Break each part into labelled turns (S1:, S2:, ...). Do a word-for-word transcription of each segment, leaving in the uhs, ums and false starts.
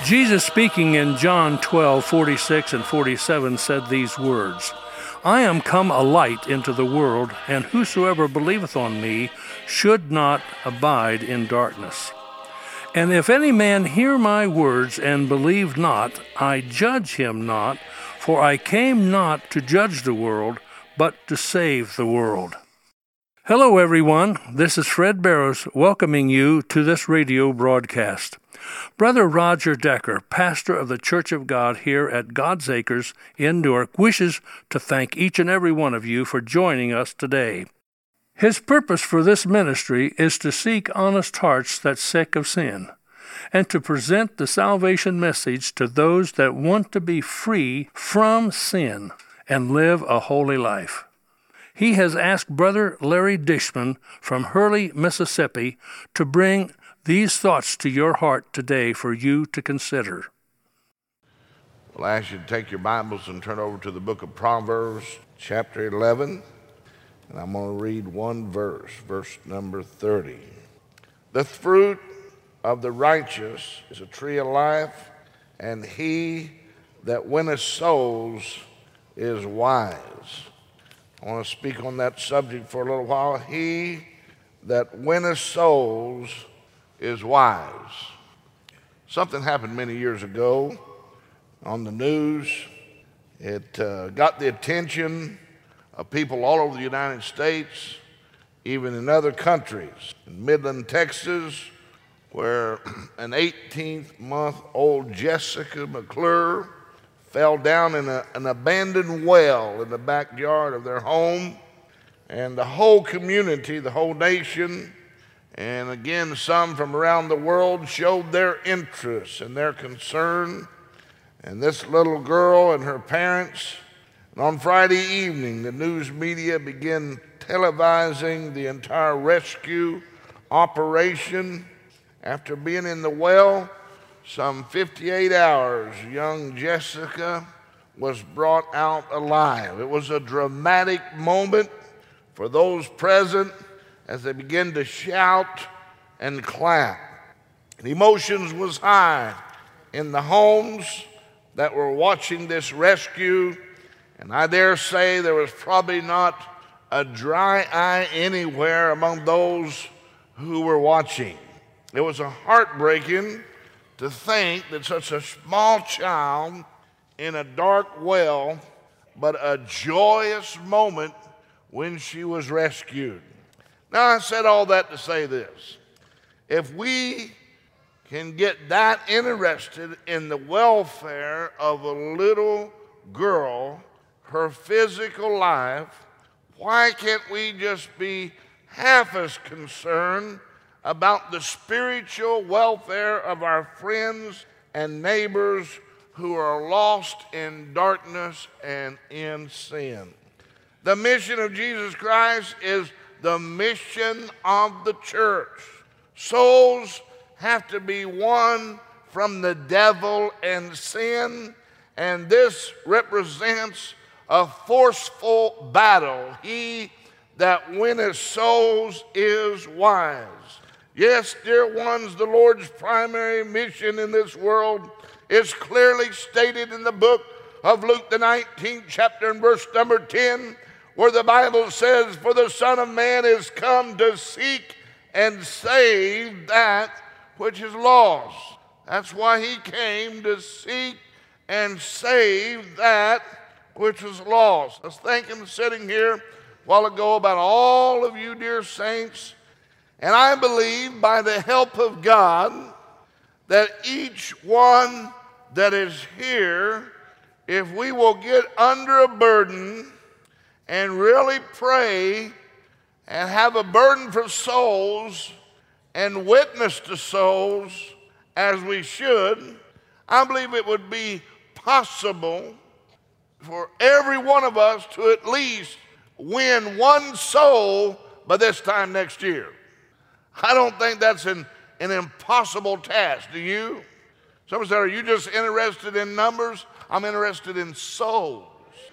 S1: Jesus, speaking in John twelve, forty-six and forty-seven, said these words, I am come a light into the world, and whosoever believeth on me should not abide in darkness. And if any man hear my words and believe not, I judge him not, for I came not to judge the world, but to save the world. Hello, everyone. This is Fred Barrows welcoming you to this radio broadcast. Brother Roger Decker, pastor of the Church of God here at God's Acres in Newark, wishes to thank each and every one of you for joining us today. His purpose for this ministry is to seek honest hearts that's sick of sin, and to present the salvation message to those that want to be free from sin and live a holy life. He has asked Brother Larry Dishman from Hurley, Mississippi, to bring these thoughts to your heart today for you to consider.
S2: Well, I ask you to take your Bibles and turn over to the book of Proverbs, chapter eleven, and I'm going to read one verse, verse number thirty. The fruit of the righteous is a tree of life, and he that winneth souls is wise. I want to speak on that subject for a little while. He that winneth souls is wise. Something happened many years ago on the news. It uh, got the attention of people all over the United States, even in other countries. In Midland, Texas, where an eighteen-month-old Jessica McClure fell down in a, an abandoned well in the backyard of their home, and the whole community, the whole nation, and again, some from around the world showed their interest and their concern. And this little girl and her parents, and on Friday evening, the news media began televising the entire rescue operation. After being in the well some fifty-eight hours, young Jessica was brought out alive. It was a dramatic moment for those present as they began to shout and clap. And emotions was high in the homes that were watching this rescue, and I dare say there was probably not a dry eye anywhere among those who were watching. It was a heartbreaking to think that such a small child in a dark well, but a joyous moment when she was rescued. Now, I said all that to say this. If we can get that interested in the welfare of a little girl, her physical life, why can't we just be half as concerned about the spiritual welfare of our friends and neighbors who are lost in darkness and in sin? The mission of Jesus Christ is the mission of the church. Souls have to be won from the devil and sin, and this represents a forceful battle. He that winneth souls is wise. Yes, dear ones, the Lord's primary mission in this world is clearly stated in the book of Luke, the nineteenth chapter and verse number ten, where the Bible says, for the Son of Man is come to seek and save that which is lost. That's why he came, to seek and save that which was lost. I was thinking, sitting here a while ago, about all of you dear saints, and I believe by the help of God that each one that is here, if we will get under a burden and really pray and have a burden for souls and witness to souls as we should, I believe it would be possible for every one of us to at least win one soul by this time next year. I don't think that's an, an impossible task. Do you? Some say, are you just interested in numbers? I'm interested in souls.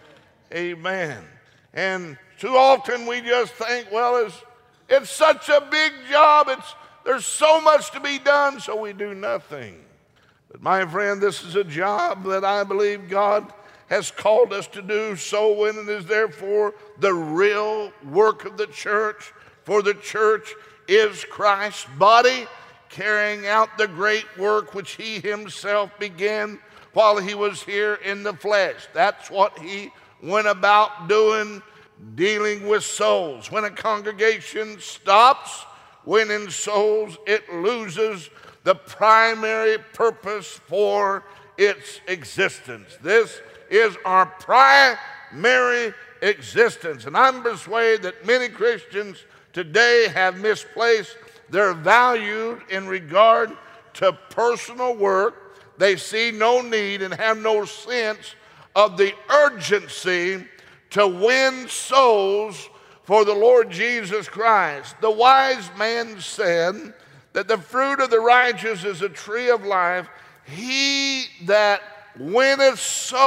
S2: Amen. And too often we just think, well, it's, it's such a big job. It's, there's so much to be done, so we do nothing. But my friend, this is a job that I believe God has called us to do. Soul winning is therefore the real work of the church, for the church is Christ's body, carrying out the great work which he himself began while he was here in the flesh. That's what he went about doing, dealing with souls. When a congregation stops winning souls, it loses the primary purpose for its existence. This is our primary existence. And I'm persuaded that many Christians today have misplaced their value in regard to personal work. They see no need and have no sense of the urgency to win souls for the Lord Jesus Christ. The wise man said that the fruit of the righteous is a tree of life. He that winneth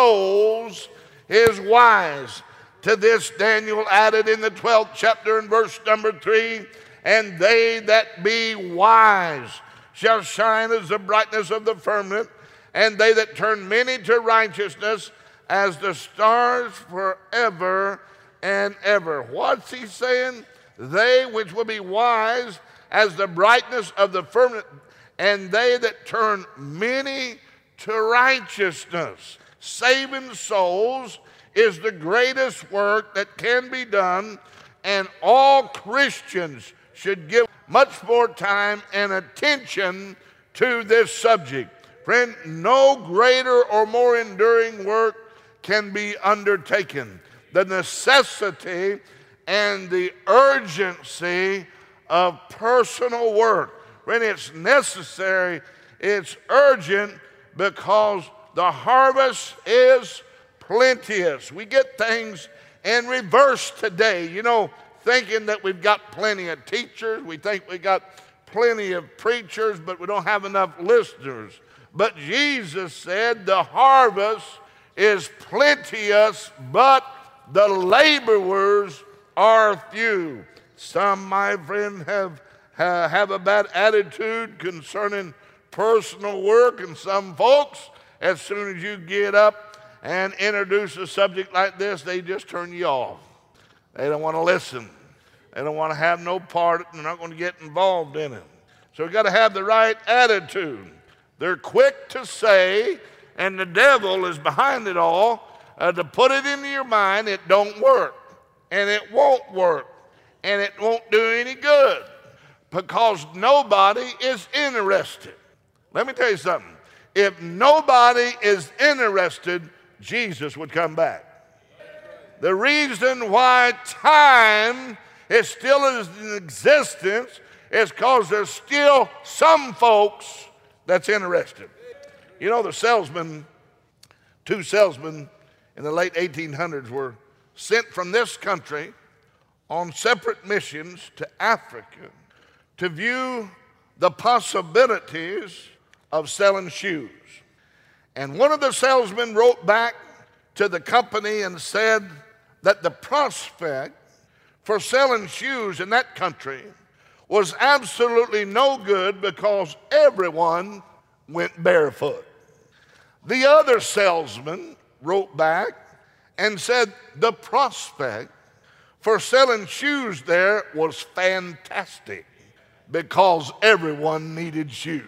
S2: souls is wise. To this Daniel added in the twelfth chapter and verse number three, and they that be wise shall shine as the brightness of the firmament, and they that turn many to righteousness as the stars forever and ever. What's he saying? They which will be wise as the brightness of the firmament, and they that turn many to righteousness. Saving souls is the greatest work that can be done, and all Christians should give much more time and attention to this subject. Friend, no greater or more enduring work can be undertaken. The necessity and the urgency of personal work. Friend, it's necessary, it's urgent, because the harvest is plenteous. We get things in reverse today. You know, thinking that we've got plenty of teachers, we think we got plenty of preachers, but we don't have enough listeners. But Jesus said the harvest is plenteous, but the laborers are few. Some, my friend, have, uh, have a bad attitude concerning personal work, and some folks, as soon as you get up and introduce a subject like this, they just turn you off. They don't want to listen. They don't want to have no part. They're not going to get involved in it. So we've got to have the right attitude. They're quick to say, and the devil is behind it all, uh, to put it into your mind it don't work, and it won't work, and it won't do any good, because nobody is interested. Let me tell you something. If nobody is interested, Jesus would come back. The reason why time is still in existence is because there's still some folks that's interested. You know, the salesmen, two salesmen in the late eighteen hundreds were sent from this country on separate missions to Africa to view the possibilities of selling shoes. And one of the salesmen wrote back to the company and said that the prospect for selling shoes in that country was absolutely no good because everyone went barefoot. The other salesman wrote back and said the prospect for selling shoes there was fantastic because everyone needed shoes.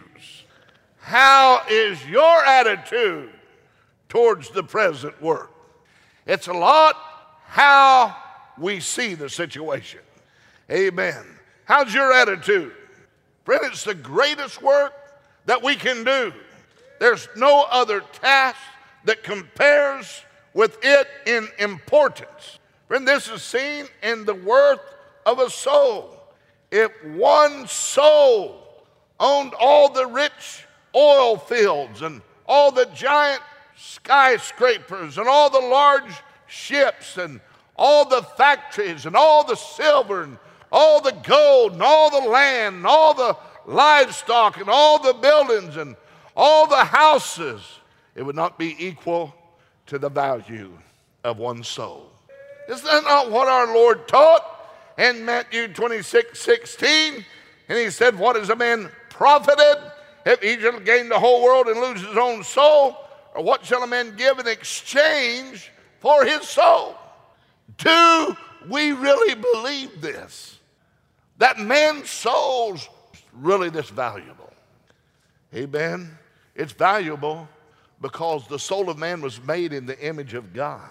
S2: How is your attitude towards the present work? It's a lot how we see the situation. Amen. How's your attitude? Friend, it's the greatest work that we can do. There's no other task that compares with it in importance. Friend, this is seen in the worth of a soul. If one soul owned all the rich oil fields and all the giant skyscrapers and all the large ships and all the factories and all the silver and all the gold and all the land and all the livestock and all the buildings and all the houses, it would not be equal to the value of one soul. Is that not what our Lord taught in Matthew twenty-six sixteen? And he said, what is a man profited if he shall gain the whole world and lose his own soul? Or what shall a man give in exchange for his soul? Do we really believe this? That man's soul's really this valuable? Amen? It's valuable because the soul of man was made in the image of God.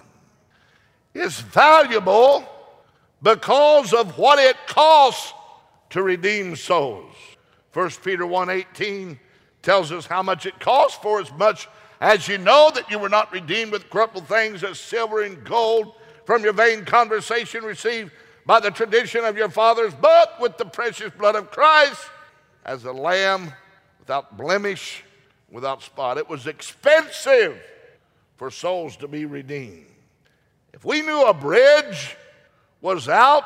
S2: It's valuable because of what it costs to redeem souls. First Peter one eighteen tells us how much it costs. For as much as you know that you were not redeemed with corruptible things as silver and gold from your vain conversation received by the tradition of your fathers, but with the precious blood of Christ as a lamb without blemish, without spot. It was expensive for souls to be redeemed. If we knew a bridge was out,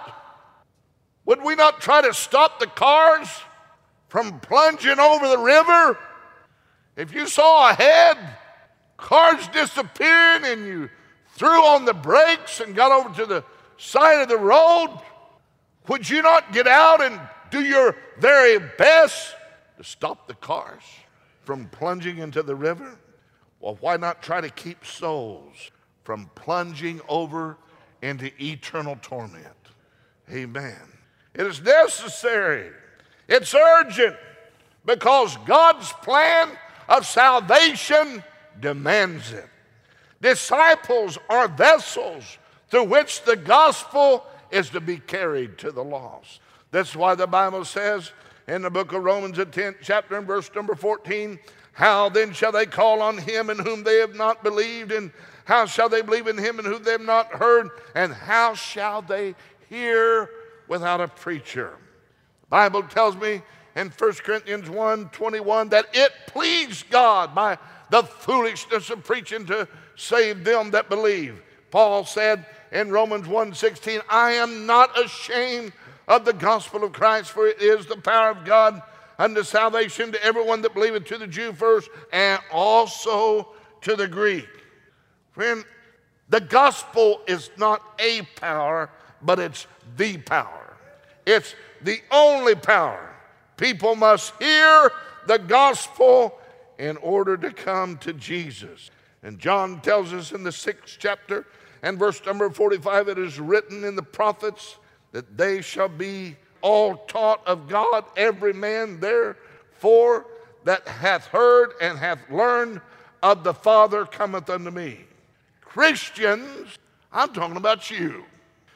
S2: would we not try to stop the cars from plunging over the river? If you saw ahead cars disappearing and you threw on the brakes and got over to the side of the road, would you not get out and do your very best to stop the cars from plunging into the river? Well, why not try to keep souls from plunging over into eternal torment? Amen. It is necessary. It's urgent because God's plan of salvation demands it. Disciples are vessels through which the gospel is to be carried to the lost. That's why the Bible says in the book of Romans, the tenth chapter and verse number fourteen, how then shall they call on him in whom they have not believed? And how shall they believe in him in whom they have not heard? And how shall they hear without a preacher? The Bible tells me in First Corinthians one twenty-one that it pleased God by the foolishness of preaching to save them that believe. Paul said in Romans one sixteen, I am not ashamed of the gospel of Christ, for it is the power of God unto salvation to everyone that believeth, to the Jew first, and also to the Greek. Friend, the gospel is not a power, but it's the power. It's the only power. People must hear the gospel in order to come to Jesus. And John tells us in the sixth chapter and verse number forty-five, it is written in the prophets that they shall be all taught of God, every man therefore that hath heard and hath learned of the Father cometh unto me. Christians, I'm talking about you.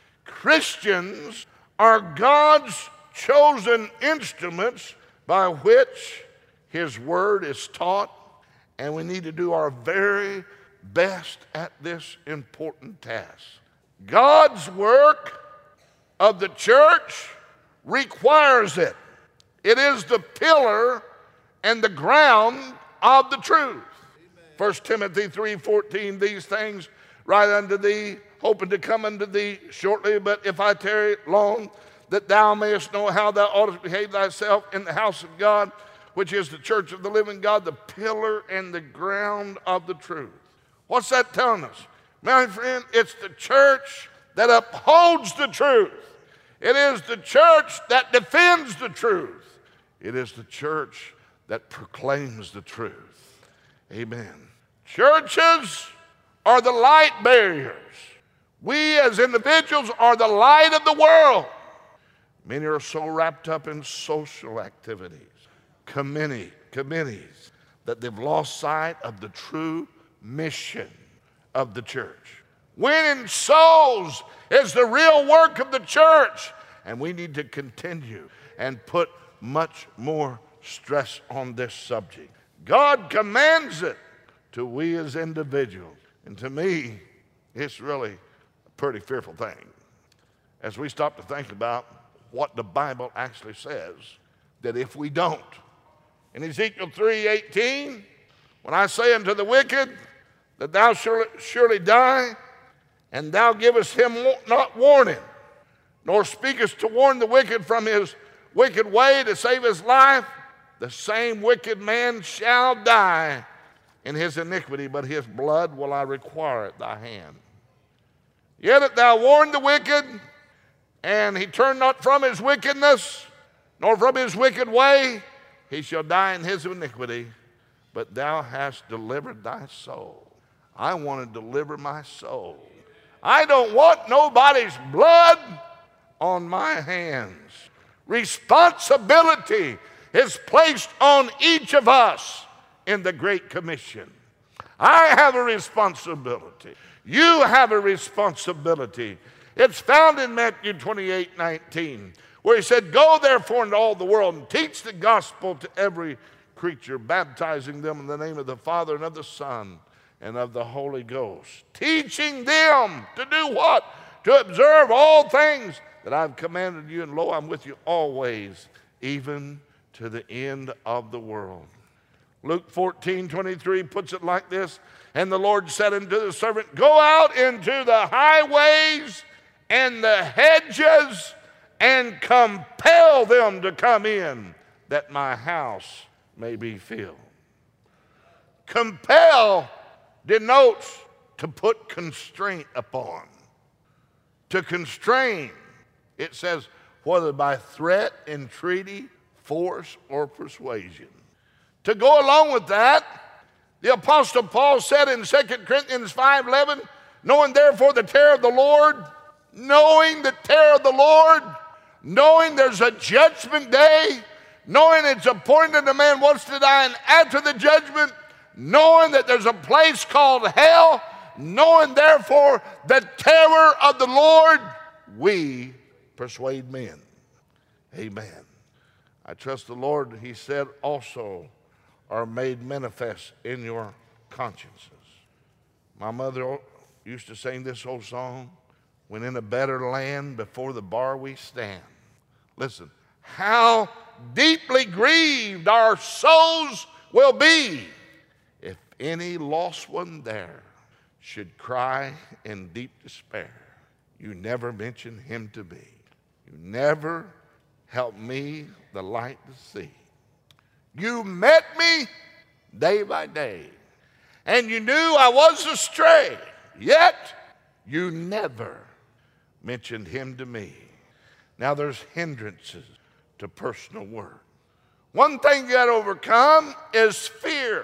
S2: Christians are God's chosen instruments by which his word is taught, and we need to do our very best at this important task. God's work of the church requires it. It is the pillar and the ground of the truth. First Timothy three fourteen, these things write unto thee, hoping to come unto thee shortly, but if I tarry long, that thou mayest know how thou oughtest to behave thyself in the house of God, which is the church of the living God, the pillar and the ground of the truth. What's that telling us? My friend, it's the church that upholds the truth. It is the church that defends the truth. It is the church that proclaims the truth. Amen. Churches are the light bearers. We as individuals are the light of the world. Many are so wrapped up in social activities, committee, committees, that they've lost sight of the true mission of the church. Winning souls is the real work of the church, and we need to continue and put much more stress on this subject. God commands it to we as individuals, and to me, it's really a pretty fearful thing. As we stop to think about what the Bible actually says, that if we don't, in Ezekiel three eighteen, when I say unto the wicked that thou shalt surely die, and thou givest him not warning, nor speakest to warn the wicked from his wicked way to save his life, the same wicked man shall die in his iniquity, but his blood will I require at thy hand. Yet if thou warn the wicked, and he turn not from his wickedness, nor from his wicked way, he shall die in his iniquity, but thou hast delivered thy soul. I want to deliver my soul. I don't want nobody's blood on my hands. Responsibility is placed on each of us in the Great Commission. I have a responsibility. You have a responsibility. It's found in Matthew twenty-eight nineteen, where he said, go therefore into all the world and teach the gospel to every creature, baptizing them in the name of the Father and of the Son and of the Holy Ghost, teaching them to do what? To observe all things that I've commanded you, and lo, I'm with you always, even to the end of the world. Luke fourteen twenty-three puts it like this, and the Lord said unto the servant, go out into the highways and the hedges and compel them to come in, that my house may be filled. Compel denotes to put constraint upon. To constrain, it says, whether by threat, entreaty, force, or persuasion. To go along with that, the Apostle Paul said in Second Corinthians five eleven, knowing therefore the terror of the Lord, knowing the terror of the Lord, knowing there's a judgment day, knowing it's appointed a man once to die, and after the judgment, knowing that there's a place called hell, knowing therefore the terror of the Lord, we persuade men. Amen. I trust the Lord, he said, also are made manifest in your consciences. My mother used to sing this old song, when in a better land before the bar we stand. Listen, how deeply grieved our souls will be if any lost one there should cry in deep despair. You never mention him to me. You never help me the light to see. You met me day by day, and you knew I was astray, yet you never mentioned him to me. Now there's hindrances to personal work. One thing you got to overcome is fear.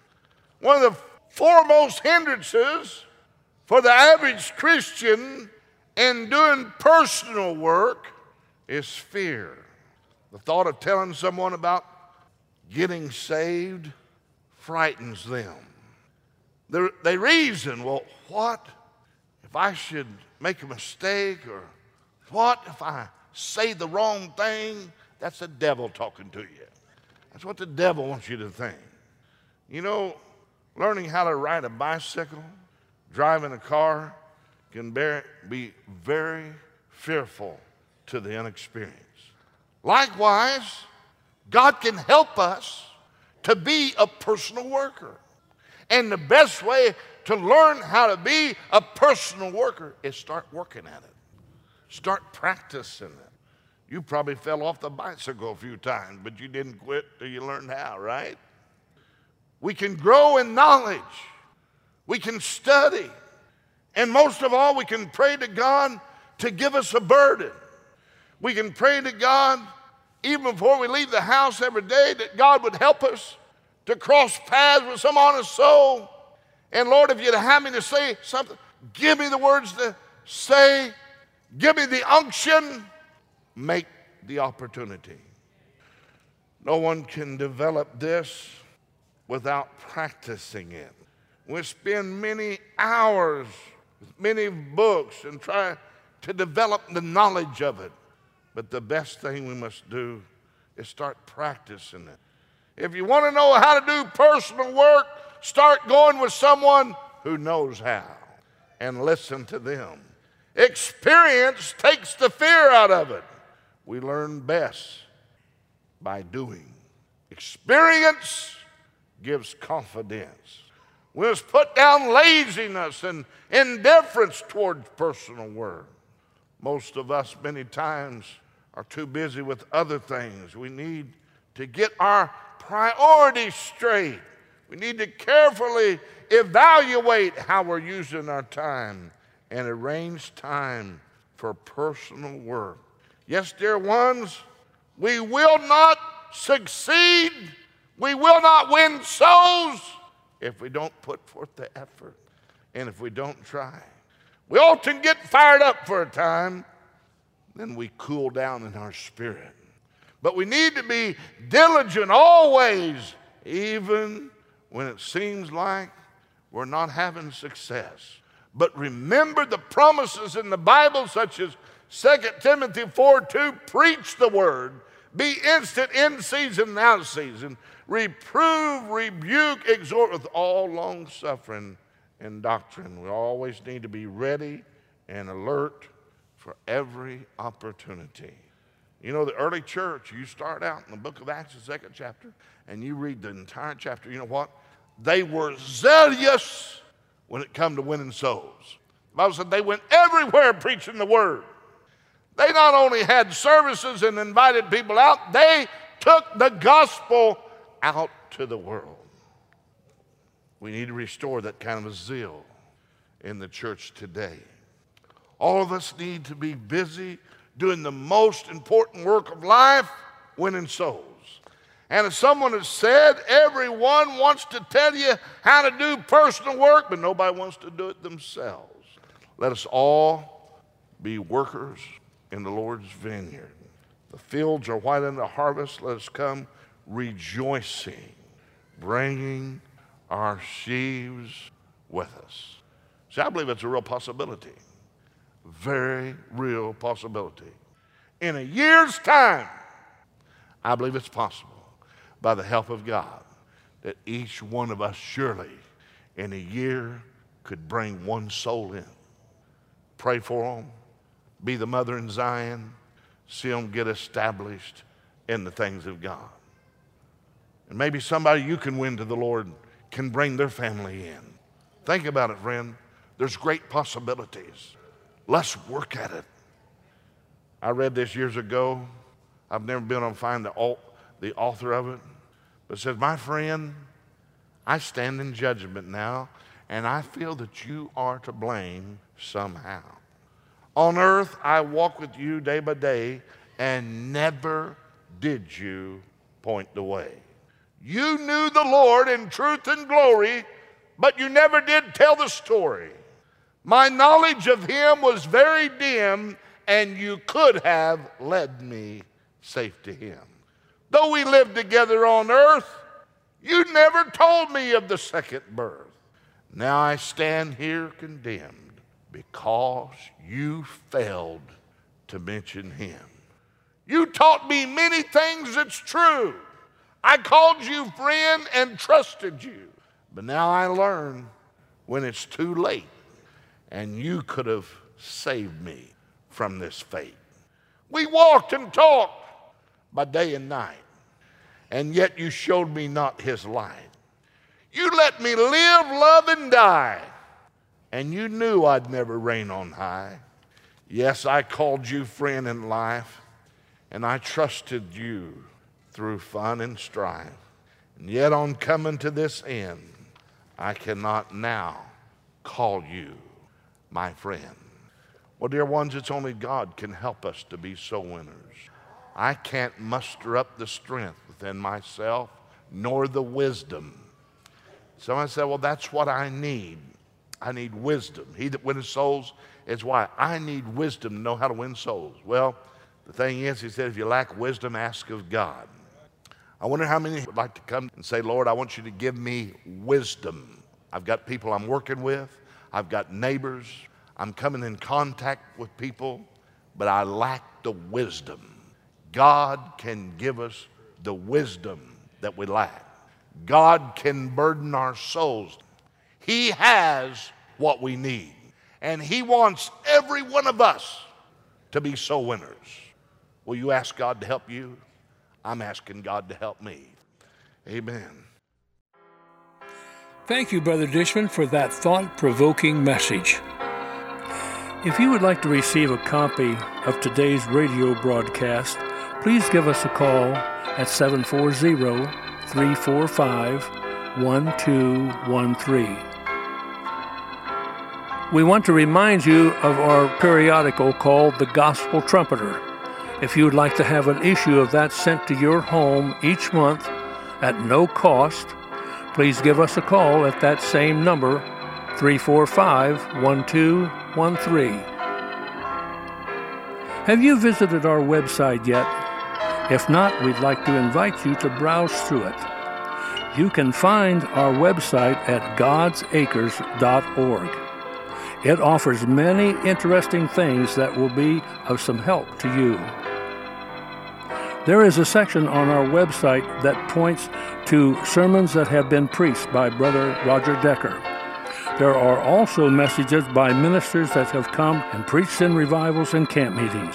S2: One of the foremost hindrances for the average Christian in doing personal work is fear. The thought of telling someone about getting saved frightens them. They're, they reason, well, what if I should make a mistake? Or what if I say the wrong thing? That's the devil talking to you. That's what the devil wants you to think. You know, learning how to ride a bicycle, driving a car, can bear, be very fearful to the inexperienced. Likewise, God can help us to be a personal worker. And the best way to learn how to be a personal worker is start working at it. Start practicing it. You probably fell off the bicycle a few times, but you didn't quit till you learned how, right? We can grow in knowledge. We can study. And most of all, we can pray to God to give us a burden. We can pray to God even before we leave the house every day that God would help us to cross paths with some honest soul. And Lord, if you'd have me to say something, give me the words to say. Give me the unction. Make the opportunity. No one can develop this without practicing it. We spend many hours with many books and try to develop the knowledge of it. But the best thing we must do is start practicing it. If you want to know how to do personal work, start going with someone who knows how and listen to them. Experience takes the fear out of it. We learn best by doing. Experience gives confidence. We must put down laziness and indifference towards personal work. Most of us many times are too busy with other things. We need to get our priorities straight. We need to carefully evaluate how we're using our time and arrange time for personal work. Yes, dear ones, we will not succeed, we will not win souls if we don't put forth the effort and if we don't try. We often get fired up for a time, then we cool down in our spirit. But we need to be diligent always, even when it seems like we're not having success. But remember the promises in the Bible, such as Second Timothy four two, preach the word, be instant in season and out of season, reprove, rebuke, exhort with all long suffering and doctrine. We always need to be ready and alert for every opportunity. You know, the early church, you start out in the book of Acts, the second chapter, and you read the entire chapter. You know what? They were zealous when it come to winning souls. The Bible said they went everywhere preaching the word. They not only had services and invited people out, they took the gospel out to the world. We need to restore that kind of a zeal in the church today. All of us need to be busy doing the most important work of life, winning souls. And as someone has said, everyone wants to tell you how to do personal work, but nobody wants to do it themselves. Let us all be workers in the Lord's vineyard. The fields are white unto harvest. Let us come rejoicing, bringing our sheaves with us. See, I believe it's a real possibility. Very real possibility. In a year's time, I believe it's possible, by the help of God, that each one of us surely in a year could bring one soul in. Pray for them. Be the mother in Zion. See them get established in the things of God. And maybe somebody you can win to the Lord can bring their family in. Think about it, friend. There's great possibilities. Let's work at it. I read this years ago. I've never been able to find the, the author of it. But it says, my friend, I stand in judgment now, and I feel that you are to blame somehow. On earth, I walk with you day by day, and never did you point the way. You knew the Lord in truth and glory, but you never did tell the story. My knowledge of him was very dim, and you could have led me safe to him. Though we lived together on earth, you never told me of the second birth. Now I stand here condemned because you failed to mention him. You taught me many things that's true. I called you friend and trusted you. But now I learn when it's too late, and you could have saved me from this fate. We walked and talked by day and night, and yet you showed me not his light. You let me live, love, and die, and you knew I'd never reign on high. Yes, I called you friend in life, and I trusted you through fun and strife. And yet on coming to this end, I cannot now call you my friend. Well, dear ones, it's only God can help us to be soul winners. I can't muster up the strength within myself, nor the wisdom. Someone said, well, that's what I need. I need wisdom. He that winneth souls is why I need wisdom to know how to win souls. Well, the thing is, he said, if you lack wisdom, ask of God. I wonder how many would like to come and say, Lord, I want you to give me wisdom. I've got people I'm working with. I've got neighbors. I'm coming in contact with people, but I lack the wisdom. God can give us the wisdom that we lack. God can burden our souls. He has what we need, and he wants every one of us to be soul winners. Will you ask God to help you? I'm asking God to help me. Amen.
S1: Thank you, Brother Dishman, for that thought-provoking message. If you would like to receive a copy of today's radio broadcast, please give us a call at seven four zero, three four five, one two one three. We want to remind you of our periodical called The Gospel Trumpeter. If you would like to have an issue of that sent to your home each month at no cost, please give us a call at that same number, three four five, one two one three. Have you visited our website yet? If not, we'd like to invite you to browse through it. You can find our website at gods acres dot org. It offers many interesting things that will be of some help to you. There is a section on our website that points to sermons that have been preached by Brother Roger Decker. There are also messages by ministers that have come and preached in revivals and camp meetings.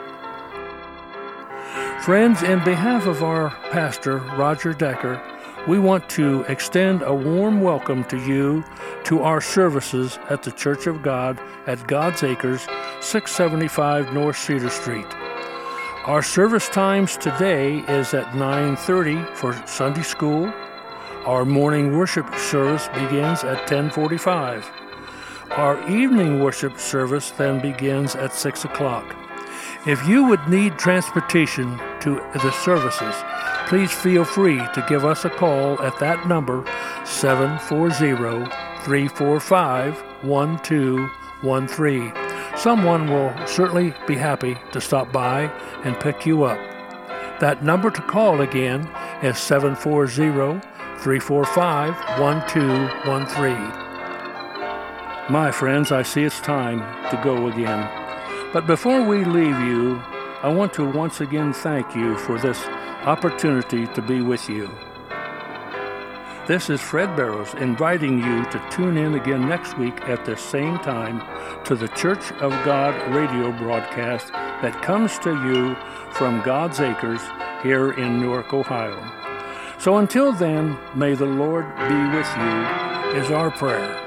S1: Friends, in behalf of our pastor, Roger Decker, we want to extend a warm welcome to you to our services at the Church of God at God's Acres, six seventy-five North Cedar Street. Our service times today is at nine thirty for Sunday school. Our morning worship service begins at ten forty-five. Our evening worship service then begins at six o'clock. If you would need transportation to the services, please feel free to give us a call at that number, seven four zero, three four five, one two one three. Someone will certainly be happy to stop by and pick you up. That number to call again is seven four zero, three four five, one two one three. My friends, I see it's time to go again. But before we leave you, I want to once again thank you for this opportunity to be with you. This is Fred Barrows inviting you to tune in again next week at the same time to the Church of God radio broadcast that comes to you from God's Acres here in Newark, Ohio. So until then, may the Lord be with you, is our prayer.